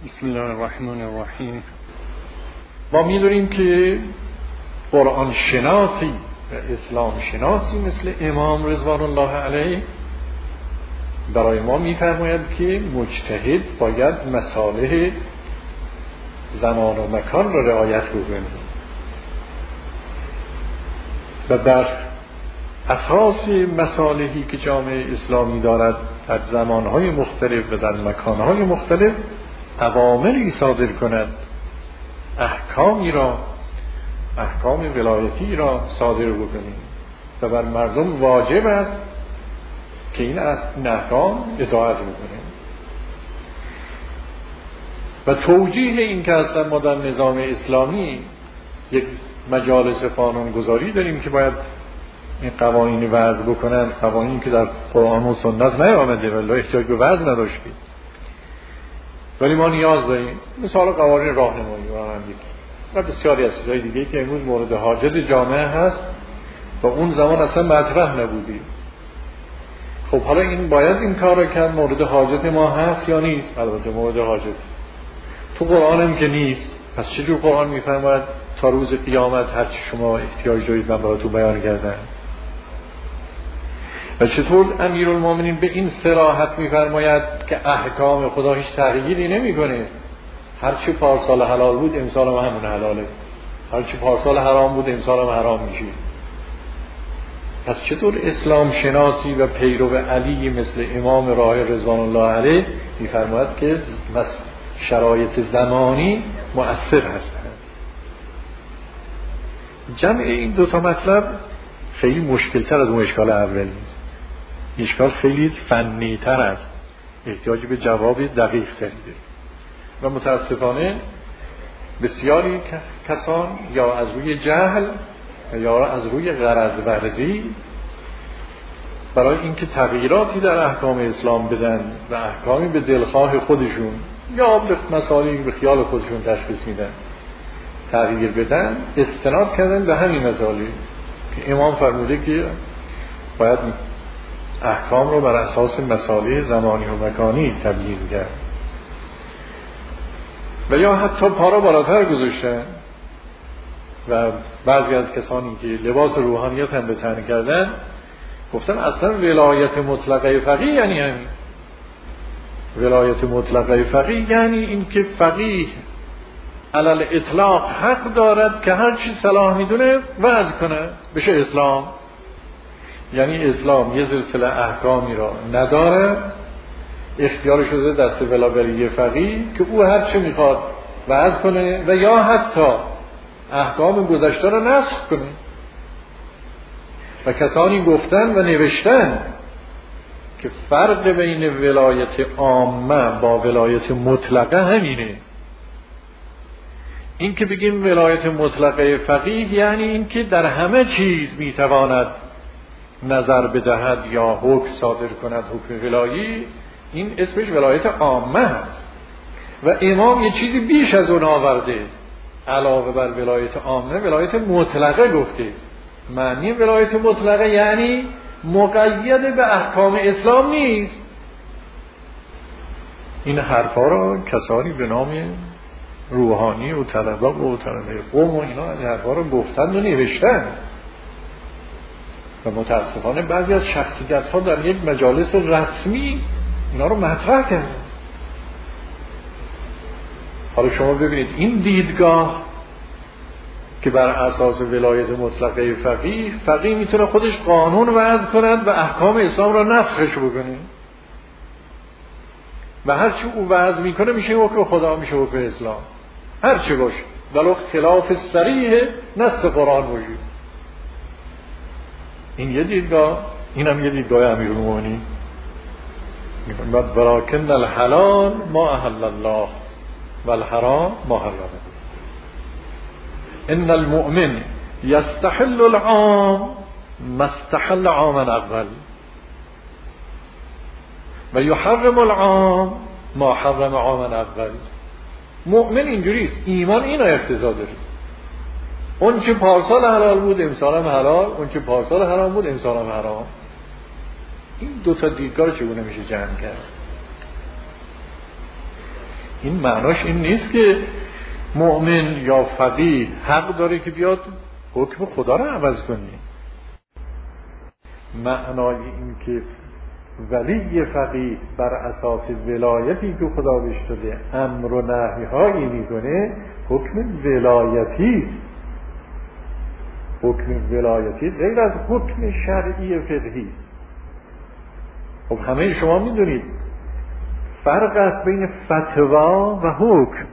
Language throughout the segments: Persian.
بسم الله الرحمن الرحیم. ما می‌دونیم که قرآن شناسی و اسلام شناسی مثل امام رضوان الله علیه برای ما می‌فرماید که مجتهد باید مصالح زمان و مکان را رعایت بکنه و بر اساس مصالحی که جامعه اسلامی دارد در زمانهای مختلف و در مکانهای مختلف اوامری صادر کند، احکام ولایتی را صادر بکنیم و بر مردم واجب است که این احکام اطاعت بکنیم. و توجیه این که اصلا ما در نظام اسلامی یک مجالس قانونگذاری داریم که باید این قوانین وضع بکنن، قوانین که در قرآن و سنت نیامده ولی احتیاج به وضع نداشتیم، ولی ما نیاز داریم. مثال قوانین راهنمایی و بسیاری از چیزهای دیگه که امروز مورد حاجت جامعه هست و اون زمان اصلا مطرح نبودی. خب حالا این باید این کار رو کرد، مورد حاجت ما هست یا نیست؟ البته مورد حاجت. تو قرآن هم که نیست، پس چجور قرآن میفرماید تا روز قیامت هر چی شما احتیاج دارید من براتون بیان کردم؟ و چطور امیرالمومنین به این صراحت میفرماید که احکام خدا هیچ تغییری نمیکنه، هر چی پارسال حلال بود امسال هم همون حلاله، هر چی پارسال حرام بود امسال هم حرام میشه. پس چطور اسلام شناسی و پیرو علی مثل امام راه رضوان الله علیه میفرماید که شرایط زمانی مؤثر هستند؟ جمع این دو تا مطلب خیلی مشکل تر از اون اشکال اول نیست. اشکال خیلی فنی تر است، احتیاج به جواب دقیق تری داره و متاسفانه بسیاری کسان یا از روی جهل یا از روی غرض ورزی برای اینکه تغییراتی در احکام اسلام بدن و احکامی به دلخواه خودشون یا به مسائلی به خیال خودشون تشخیص میدن تغییر بدن، استناد کردن به همین مطالب که امام فرموده که باید احکام رو بر اساس مصالح زمانی و مکانی تبیین کرد. و یا حتی پا را بالاتر گذاشتن و بعضی از کسانی که لباس روحانیت هم به تن کردن گفتن اصلا ولایت مطلقه فقیه یعنی همین. ولایت مطلقه فقیه یعنی این که فقیه علل اطلاق حق دارد که هر چی صلاح میدونه وضع کنه بشه اسلام. یعنی اسلام یه سلسله احکامی را نداره، اختیار شده دست بلاولی فقیه که او هر چی میخواد وضع کنه و یا حتی احکام گذشته را نسخ کنه. و کسانی گفتن و نوشتن که فرق بین ولایت عامه با ولایت مطلقه همینه. این که بگیم ولایت مطلقه فقیه یعنی این که در همه چیز میتواند نظر بدهد یا حکم صادر کند، حکم ولایی، این اسمش ولایت عامه است. و امام یه چیزی بیش از اون آورده، علاوه بر ولایت عامه ولایت مطلقه گفته. معنی ولایت مطلقه یعنی مقید به احکام اسلام نیست. این حرفا را کسانی به نام روحانی و طلبه قوم و اینا این حرفا را گفتند و نوشتن و متاسفانه بعضی از شخصیت ها در یک مجالس رسمی اینا رو مطرح کردن. حالا شما ببینید این دیدگاه که بر اساس ولایت مطلقه فقیه میتونه خودش قانون وضع کند و احکام اسلام را نسخش بکنه و هرچی او وضع میکنه میشه حکم خدا، میشه حکم اسلام، هرچی باشه ولو خلاف صریح نص قرآن باشه. این یه دیدگاه، این هم یه دیدگاه امیرالمومنین. ولکن الحلال ما احل الله والحرام ما حرمه. ان المؤمن يستحل العام ما استحل عاما اول و يحرم العام ما حرم عاما اول. مؤمن اینجوریست، ایمان اینو اقتضا داره. اون که پارسال حلال بود امسال هم حلال، اون که پارسال حرام بود امسال هم حرام. این دو تا دیدگاه چگونه میشه جمع کرد؟ این معناش این نیست که مؤمن یا فقیه حق داره که بیاد حکم خدا رو عوض کنه. معنای این که ولی فقیه بر اساس ولایتی که خدا بهش داده امر و نهی هایی میکنه، حکم ولایتی است. حکم ولایتی غیر از حکم شرعی فقهی است. خب همه شما میدونید فرق است بین فتوا و حکم.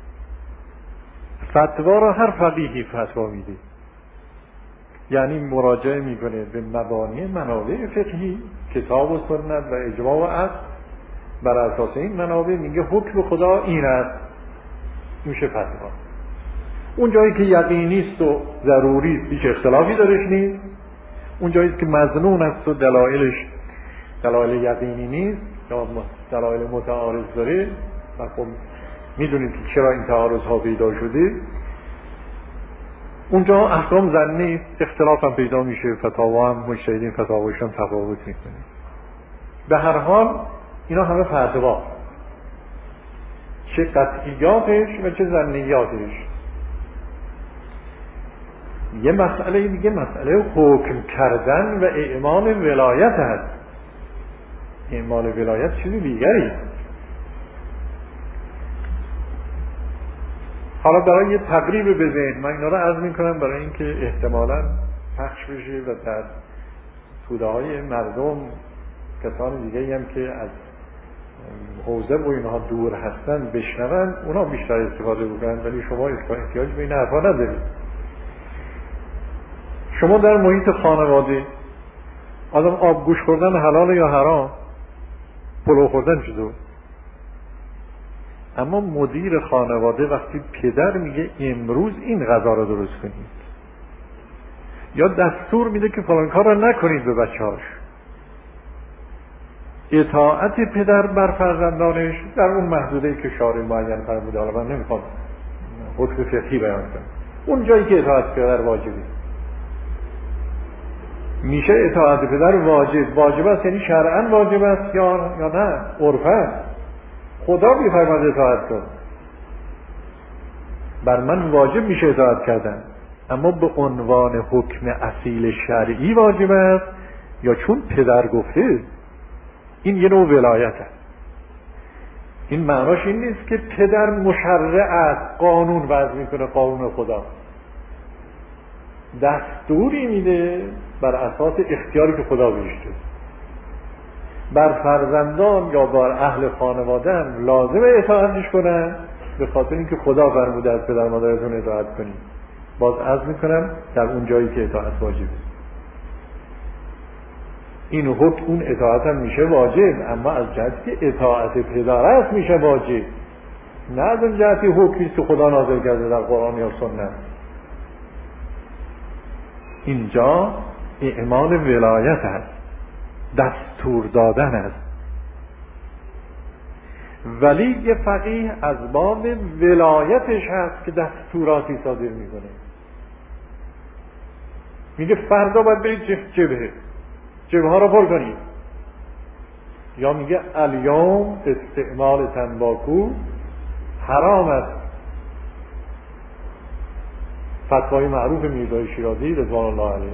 فتوا را هر فقیهی فتوا میده، یعنی مراجعه میکنه به مبانی منابع فقهی، کتاب و سنت و اجماع و عقل، بر اساس این منابع میگه حکم خدا این است، میشه فتوا. اون جایی که یقینی است و ضروری است هیچ اختلافی درش نیست، اون جایی که مظنون است و دلایلش دلایل یقینی نیست یا دلایل متعارض داره، و خب میدونید که چرا این تعارض ها پیدا شده، اونجا احکام ظنی است، اختلاف هم پیدا میشه، فتاوا هم مجتهدین فتاواشون تفاوت میکنه. به هر حال اینا همه فتواست، چه قطعیاتش و چه ظنیاتش. یه مسئله دیگه مسئله حکم کردن و اعمال ولایت هست. اعمال ولایت چیزی دیگری است. حالا برای یه تقریب به ذهن من اینا رو عرض میکنم برای اینکه احتمالاً پخش بشه و در توده های مردم کسان دیگه هم که از حوزه و اینها دور هستن بشنون، اونا بیشتر استفاده بکنن، ولی شما احتیاج به این حرفا ندارید. شما در محیط خانواده آدم آبگوش خوردن حلال یا حرام؟ پلو خوردن چطور؟ اما مدیر خانواده وقتی پدر میگه امروز این غذا رو درست کنید، یا دستور میده که فلان کار رو نکنید به بچه‌هاش، اطاعت پدر بر فرزندانش در اون محدوده‌ای که شارع معین فرموده، حالا من نمیخوام حکم فقهی بیان کنم، اون جایی که اطاعت پدر واجبه میشه اطاعت پدر واجب است، یعنی شرعاً واجب است یا نه عرفاً. خدا میفرماید اطاعت کن، بر من واجب میشه اطاعت کردن، اما به عنوان حکم اصیل شرعی واجب است یا چون پدر گفته. این یه نوع ولایت است. این معناش این نیست که پدر مشرع است، قانون وضع میکنه، قانون خدا دستوری میده بر اساس اختیاری که خدا بهش داده. بر فرزندان یا بر اهل خانواده هم لازمه اطاعتش کنن، به خاطر اینکه خدا فرموده از پدر مادرتون اطاعت کنید. باز عرض میکنم در اون جایی که اطاعت واجب است. این حکم اون اطاعت هم میشه واجب، اما از جهتی که اطاعت پدر است میشه واجب، نه از اون جهتی حکمی است که خدا نازل کرده در قرآن یا سنت. اینجا اعمال ولایت است، دستور دادن است. ولی یه فقیه از باب ولایتش هست که دستوراتی صادر میکنه. میگه فردا باید برید جبهه ها رو پر کنید، یا میگه الیوم استعمال تنباکو حرام است. فتوای معروف میرزای شیرازی رضوان الله علیه.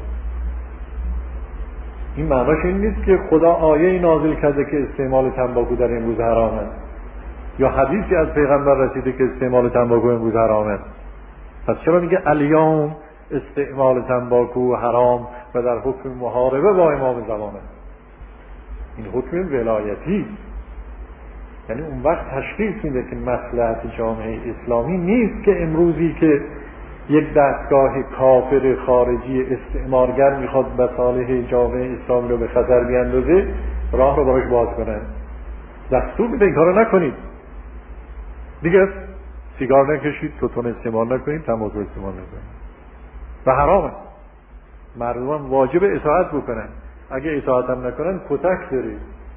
این معناش این نیست که خدا آیه نازل کرده که استعمال تنباکو در امروز حرام است، یا حدیثی از پیغمبر رسیده که استعمال تنباکو امروز حرام است. پس چرا میگه الیوم استعمال تنباکو حرام و در حکم محاربه با امام زمان است؟ این حکم ولایتی است. یعنی اون وقت تشخیص میده که مصلحت جامعه اسلامی نیست که امروزی که یک دستگاه کافر خارجی استعمارگر میخواد مصالح جامعه اسلامی رو به خطر بیاندازه راه رو براش باز کنن. دستور میده این کارو نکنید دیگه، سیگار نکشید، توتون استعمال نکنید، تنباکو استعمال نکنید و حرام است. مردم واجب اطاعت بکنن، اگه اطاعت هم نکنن کتک داره،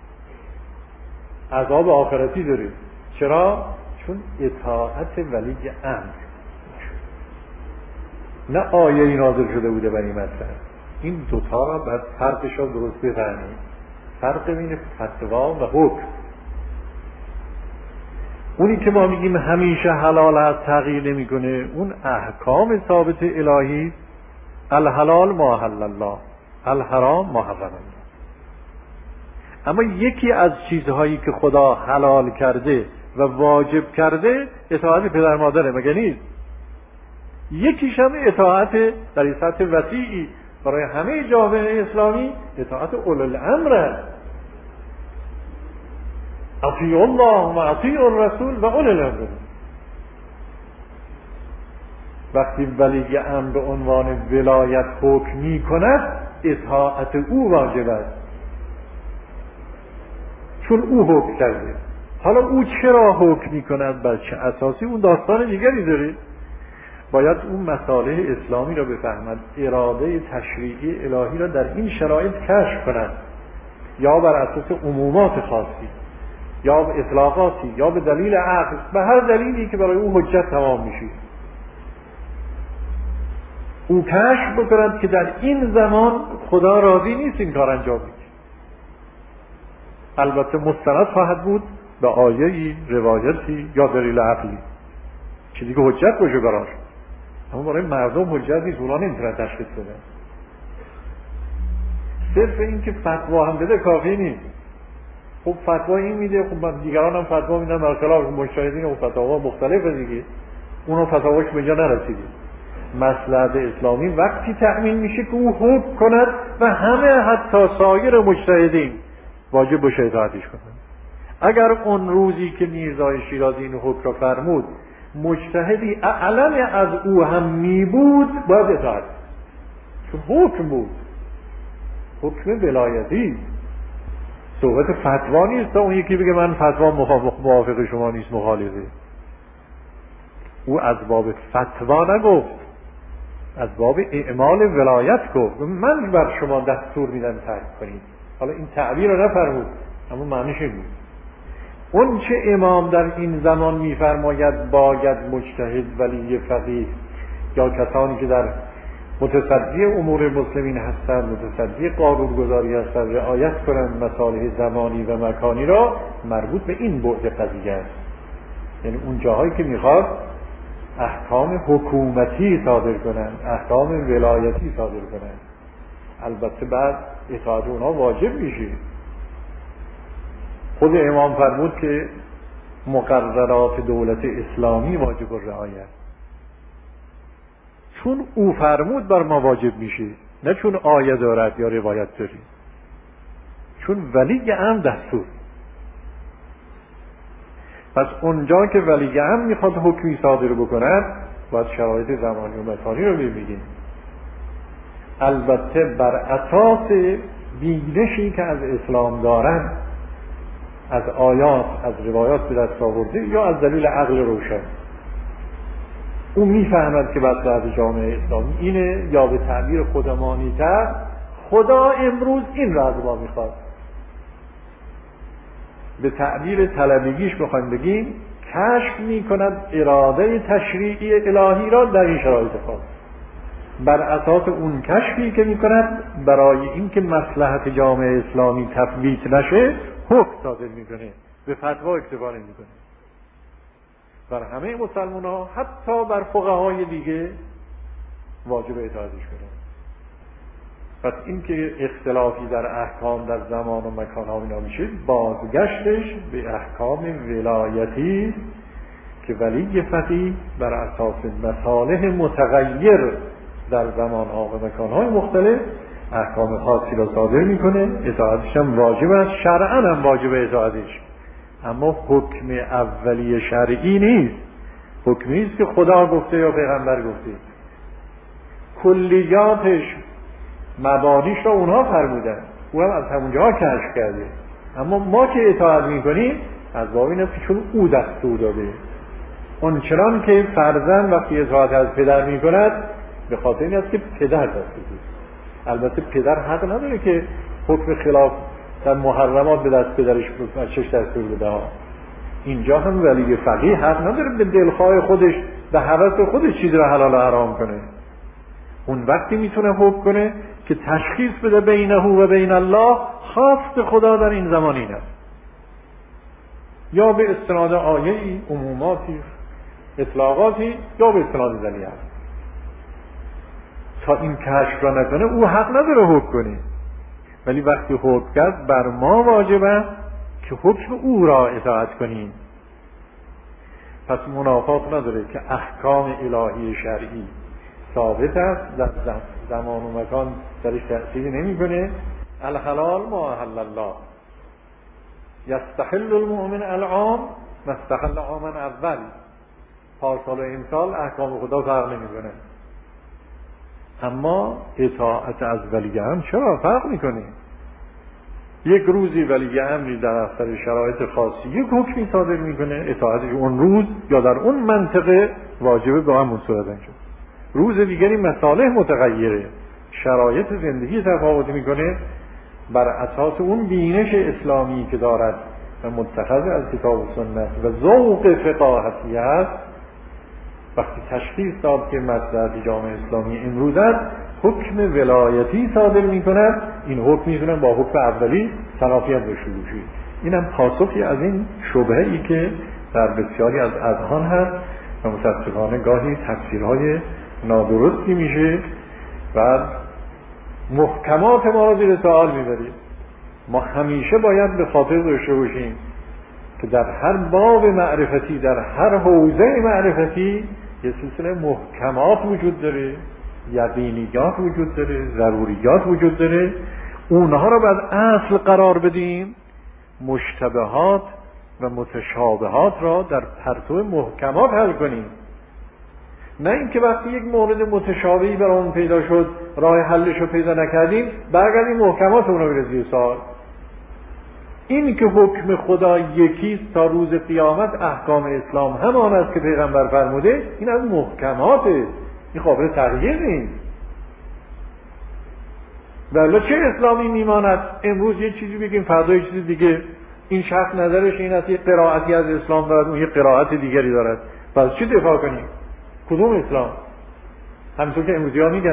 عذاب آخرتی داره. چرا؟ چون اطاعت ولی امر، نه آیه نازل شده بوده برای مثلا. این دوتا را باید فرقش را درست بفهمید. فرق بین فتوا و حکم. اونی که ما میگیم همیشه حلال هست تغییر نمیکنه، اون احکام ثابت الهی است. الحلال ما حل الله، الحرام ما حرم الله. اما یکی از چیزهایی که خدا حلال کرده و واجب کرده اطاعت پدر مادره، مگه نیست؟ یکیش هم اطاعت در سطح وسیعی برای همه جامعه اسلامی اطاعت اولو الامر است. اطیعوا الله و اطیعوا الرسول و اولو الامر. وقتی ولی امر به عنوان ولایت حکم می کند، اطاعت او واجب است، چون او حکم کرده. حالا او چرا حکم می کند، بر چه اساسی، اون داستان دیگری داره. باید اون مصالح اسلامی را بفهمد، اراده تشریعی الهی را در این شرایط کشف کند، یا بر اساس عمومات خاصی، یا به اطلاقاتی، یا به دلیل عقل، به هر دلیلی که برای او حجت تمام میشه. او کشف بکند که در این زمان خدا راضی نیست این کار انجام بده. البته مستند خواهد بود به آیه‌ای، روایتی یا دلیل عقلی، چیزی که حجت باشه براش. اما برای مردم حجت نیست، اونا نمیتونن تشخیص بدن. صرف این که فتوا هم بده کافی نیست. خب فتوا این میده، خب دیگران هم فتوا میدن بر خلاف مجتهدین و فتاوا مختلفه دیگه، اونا فتواش به جا نرسیده. مصلحت اسلامی وقتی تأمین میشه که او حکم کند و همه حتی سایر مجتهدین واجب باشه اطاعتش کنند. اگر اون روزی که میرزای شیرازی این حکم را فرمود مجتهدی اعلم از او هم میبود، باید اطاعت، چون حکم بود، حکم ولایتی است، صحبت فتوا نیست. اون یکی بگه من فتوا موافق شما نیست، مخالفه. او از باب فتوا نگفت، از باب اعمال ولایت گفت، من بر شما دستور میدم ترک کنید. حالا این تعبیر رو نفرمود، اما معنیش این بود. اون چه امام در این زمان میفرماید باید مجتهد، ولی فقیه یا کسانی که در متصدی امور مسلمین هستند، متصدی قانونگذاری هستند، رعایت کنند مصالح زمانی و مکانی را، مربوط به این بعد قضیه است. یعنی اون جاهایی که میخواد احکام حکومتی صادر کنند، احکام ولایتی صادر کنند، البته بعد اطاعت اونها واجب میشه. خود امام فرمود که مقررات دولت اسلامی واجب الرعایت است. چون او فرمود بر ما واجب میشه، نه چون آیه دارد یا روایت داری، چون ولی امر دستور. پس اونجا که ولی امر میخواد حکمی صادر بکند، باید شرایط زمانی و مکانی رو ببینیم. البته بر اساس بینشی که از اسلام دارن، از آیات، از روایات به دست آورده، یا از دلیل عقل روشن. او میفهمد که مصلحت جامعه اسلامی اینه، یا به تعبیر خودمانی تر، خدا امروز این را از ما میخواد. به تعبیر طلبگیش بخوایم بگیم، کشف میکند اراده تشریعی الهی را در این شرایط خاص. بر اساس اون کشفی که میکند، برای اینکه مصلحت جامعه اسلامی تفویت نشه، حکم صادر میکنه، به فتوا اکتفا نمیکنه. بر همه مسلمان ها، حتی بر فقهای دیگه، واجب اطاعتش کنه. پس این که اختلافی در احکام در زمان و مکان ها اینا میشه، بازگشتش به احکام ولایتی است که ولی فقیه بر اساس مصالح متغیر در زمان ها و مکان های مختلف احکام خاصی را صادر میکنه. اطاعتش هم واجب است، شرعاً هم واجب اطاعتش، اما حکم اولیه شرعی نیست. حکمی است که خدا گفته یا پیغمبر گفته، کلیاتش، مبادیش را اونها فرمودن، او هم از همونجا کشف کرده. اما ما که اطاعت میکنیم از باب این است که چون او دستور داده. اون چنان که فرزند وقتی اطاعت از پدر میکند، به خاطر این است که پدر دستور داده. البته پدر حق نداره که حکم خلاف در محرمات به دست پدرش چش دستور بده. اینجا هم ولی فقیه حق نداره به دلخواه خودش، به هوس خودش چیز را حلال و حرام کنه. اون وقتی میتونه حکم کنه که تشخیص بده بینه و بین الله، خواست خدا در این زمان این است. یا به استناد آیه‌ای، عموماتی، اطلاقاتی، یا به استناد دلیل. تا این کشف را نکنه او حق نداره حکم کنه. ولی وقتی حکم کرد بر ما واجب است که حکم او را اطاعت کنیم. پس منافات نداره که احکام الهی شرعی ثابت است، در زمان و مکان درش تأثیر نمی کنه. الحلال ما احل الله، یستحل المؤمن العام ما استحل عاما اول. پارسال و امسال احکام خدا فرق نمی کنه، اما اطاعت از ولی امر چرا فرق میکنه؟ یک روزی ولی امری در اثر شرایط خاصی یک حکمی صادر میکنه، اطاعتش اون روز یا در اون منطقه واجبه به همون صورت انجام. روز دیگری مصالح متغیره، شرایط زندگی تفاوت میکنه، بر اساس اون بینش اسلامی که دارد و متخذ از کتاب و سنت و ذوق فقاهتی است، وقتی تشخیص داد که مصلحت جامعه اسلامی امروز است، حکم ولایتی صادر می‌کند. این حکم می‌تونه با حکم اولی تنافی هم داشته باشه. اینم پاسخی از این شبهه‌ای که در بسیاری از اذهان هست و متأسفانه گاهی تفسیرهای نادرستی میشه و محکمات ما را زیر سوال می‌برید. ما همیشه باید به خاطر داشته باشیم که در هر باب معرفتی، در هر حوزه معرفتی یه سلسله محکمات وجود داره، یقینیات وجود داره، ضروریات وجود داره. اونها را باید اصل قرار بدیم، مشتبهات و متشابهات را در پرتو محکمات حل کنیم. نه اینکه وقتی یک مورد متشابهی برامون پیدا شد راه حلش رو پیدا نکردیم برگردیم محکمات اون رو بریزیم سوال. این که حکم خدا یکیست تا روز قیامت، احکام اسلام همان است که پیغمبر فرموده، این از محکماته، این قابل تغییر نیست. ولی چه اسلامی میماند امروز یه چیزی بگیم فردا یه چیز دیگه؟ این شخص نظرش این است یه قرائتی از اسلام دارد، اون یه قرائت دیگری دارد، پس چی دفاع کنیم؟ کدوم اسلام؟ همینطور که امروزی ها میگن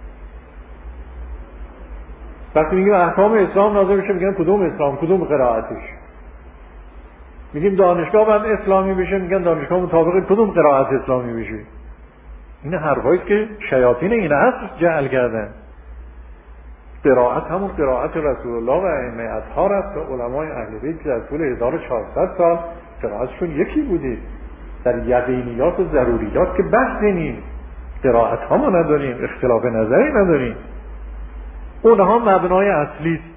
وقتی میگیم احکام اسلام نازل بشه میگن کدوم اسلام، کدوم قرائتش. میگیم دانشگاه باید اسلامی بشه، میگن دانشگاه مطابق کدوم قرائت اسلامی بشه. این حرفایی است که شیاطین این عصر جعل کردن. قرائت همون قرائت رسول الله و ائمه اطهار است و علمای اهل بیت در طول 1400 سال قرائتشون یکی بوده. در یقینیات و ضروریات که بحثی نیست، قرائت ها ما نداریم، اختلاف نظری نداریم، اونها مبنای اصلی است.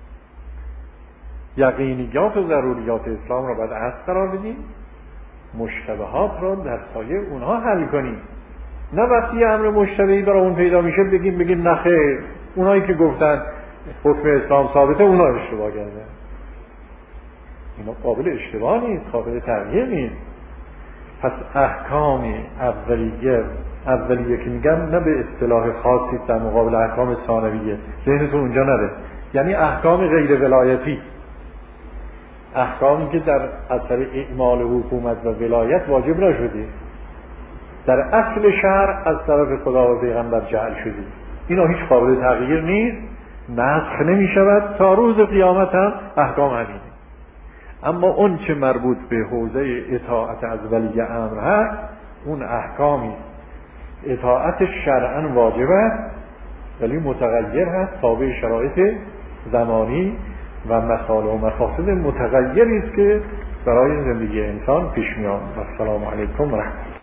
یقینیات و ضروریات اسلام را باید اصل قرار بدیم، مشتبهات را در سایه اونها حل کنیم. نه وقتی امر مشتبهی برای اون پیدا میشه بگیم نخیر، اونایی که گفتن حکم اسلام ثابته اونا اشتباه کردن. اینا قابل اشتباه نیست، قابل تغییر نیست. پس احکام اولیه که میگم نه به اصطلاح خاصی در مقابل احکام ثانویه، ذهنتون اونجا نره، یعنی احکام غیر ولایتی، احکامی که در اثر اعمال حکومت و ولایت واجب نشده، در اصل شرع از طرف خدا و پیغمبر جعل شده، اینا هیچ قابل تغییر نیست، نسخ نمی شود تا روز قیامت هم احکام همینه. اما اون چه مربوط به حوزه اطاعت از ولی امر هست اون احکامی است، اطاعت شرعاً واجب است ولی متغیر هست، تابع شرایط زمانی و مصالح و مفاسد متغیری است که برای زندگی انسان پیش میاد. السلام علیکم و رحمت الله.